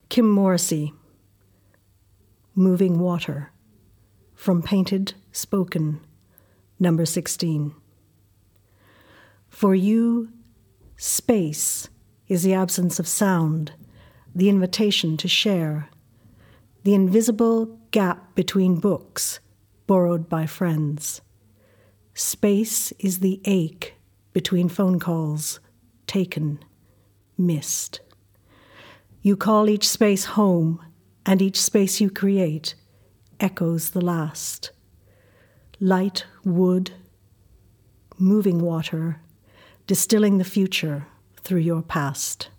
Kim Morrissey, Moving Water, from Painted Spoken, number 16. For you, space is the absence of sound, the invitation to share, the invisible gap between books borrowed by friends. Space is the ache between phone calls, taken, missed. You call each space home, and each space you create echoes the last. Light wood, moving water, distilling the future through your past.